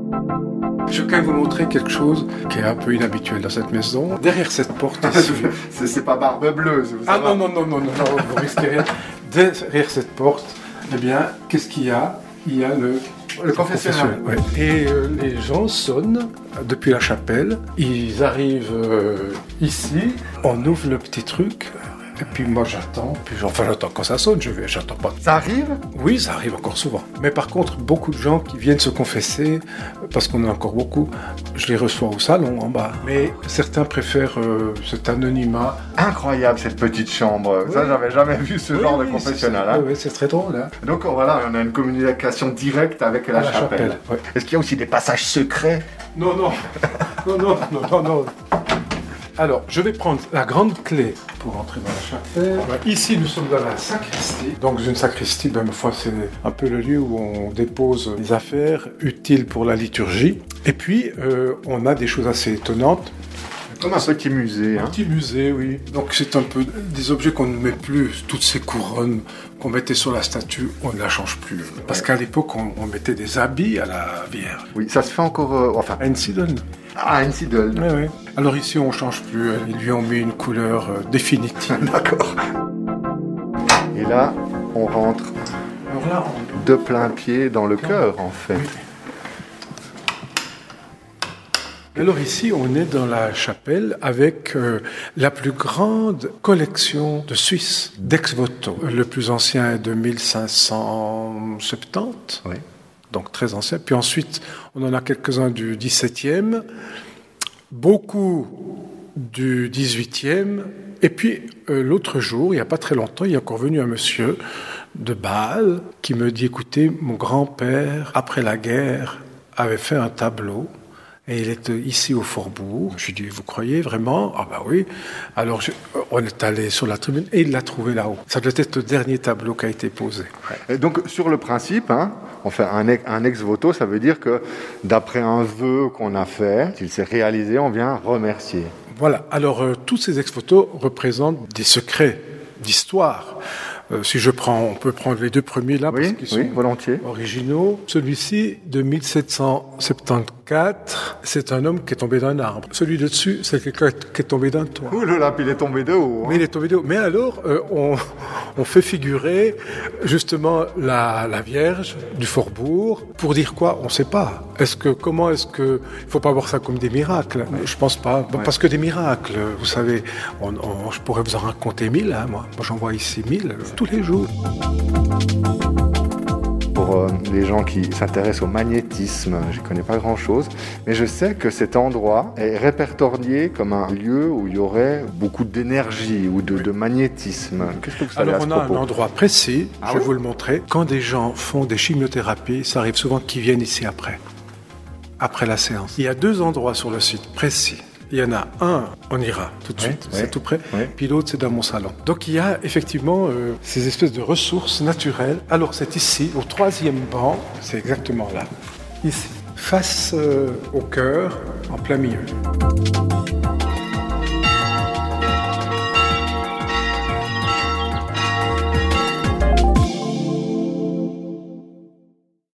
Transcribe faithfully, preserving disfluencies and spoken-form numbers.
Je vais quand même vous montrer quelque chose qui est un peu inhabituel dans cette maison. Derrière cette porte ici... c'est, c'est pas Barbe Bleue, vous Ah non, non, non, non, non, non, vous risquez rien. Derrière cette porte, eh bien, qu'est-ce qu'il y a? Il y a le... Le confessionnal. Ouais. Et euh, les gens sonnent depuis la chapelle. Ils arrivent euh, ici. On ouvre le petit truc. Et puis moi j'attends. Puis enfin j'attends quand ça sonne. Je vais, j'attends pas. Ça arrive? Oui, ça arrive encore souvent. Mais par contre, beaucoup de gens qui viennent se confesser, parce qu'on en a encore beaucoup, je les reçois au salon en bas. Mais certains préfèrent euh, cet anonymat. Incroyable cette petite chambre. Oui. Ça, j'avais jamais vu ce oui, genre oui, de confessionnal. C'est, hein. Oui, c'est très drôle. Hein. Donc voilà, on a une communication directe avec la, la chapelle. chapelle ouais. Est-ce qu'il y a aussi des passages secrets? Non, non, non, non, non, non, non. Alors, je vais prendre la grande clé pour entrer dans la chapelle. Ouais. Ici, nous sommes dans la sacristie. Donc, une sacristie, ben, ma foi, c'est un peu le lieu où on dépose les affaires utiles pour la liturgie. Et puis, euh, on a des choses assez étonnantes. Comme un petit musée. Un hein. petit musée, oui. Donc, c'est un peu des objets qu'on ne met plus. Toutes ces couronnes qu'on mettait sur la statue, on ne la change plus. Parce qu'à l'époque, on, on mettait des habits à la Vierge. Oui, ça se fait encore... Euh, enfin... À Einsiedeln. Ah, Einsiedeln. Oui, oui. Alors ici, on ne change plus. Ils lui ont mis une couleur euh, définitive. D'accord. Et là, on rentre Alors là, on... de plein pied dans le cœur, en fait. Oui. Alors ici, on est dans la chapelle avec euh, la plus grande collection de Suisse d'ex-voto. Le plus ancien est de mille cinq cent soixante-dix, oui. Donc très ancien. Puis ensuite, on en a quelques-uns du dix-septième, beaucoup du dix-huitième. Et puis euh, l'autre jour, il n'y a pas très longtemps, il est encore venu un monsieur de Bâle qui me dit, écoutez, mon grand-père, après la guerre, avait fait un tableau. Et il est ici au Faubourg. Je lui dis, vous croyez vraiment? Ah ben oui. Alors je, on est allé sur la tribune et il l'a trouvé là-haut. Ça doit être le dernier tableau qui a été posé. Ouais. Et donc sur le principe, hein, enfin un, un ex-voto, ça veut dire que d'après un vœu qu'on a fait, s'il s'est réalisé, on vient remercier. Voilà. Alors euh, tous ces ex-votos représentent des secrets d'histoire. Euh, si je prends, on peut prendre les deux premiers là, oui, parce qu'ils oui, sont volontiers. Originaux. Celui-ci, de mille sept cent soixante-quatorze, c'est un homme qui est tombé d'un arbre. Celui de dessus, c'est quelqu'un qui est tombé d'un toit. Ouh là là, puis il est tombé de haut. Hein. Mais il est tombé de haut. Mais alors, euh, on, on fait figurer justement la, la Vierge du Faubourg. Pour dire quoi? On ne sait pas. Est-ce que, comment est-ce que, il faut pas voir ça comme des miracles. Ouais. Je pense pas. Bon, ouais. Parce que des miracles, vous savez, on, on, je pourrais vous en raconter mille, hein, moi. Moi, j'en vois ici mille. Tous les jours. Pour euh, les gens qui s'intéressent au magnétisme, je ne connais pas grand-chose, mais je sais que cet endroit est répertorié comme un lieu où il y aurait beaucoup d'énergie ou de, oui. de magnétisme. Qu'est-ce que vous savez Alors, à ce on a propos? un endroit précis, ah, je oui? vais vous le montrer. Quand des gens font des chimiothérapies, ça arrive souvent qu'ils viennent ici après, après la séance. Il y a deux endroits sur le site précis. Il y en a un, on ira tout de suite, oui, c'est oui, tout près, oui. Puis l'autre, c'est dans mon salon. Donc il y a effectivement euh, ces espèces de ressources naturelles. Alors c'est ici, au troisième banc, c'est exactement là, ici, face euh, au cœur, en plein milieu.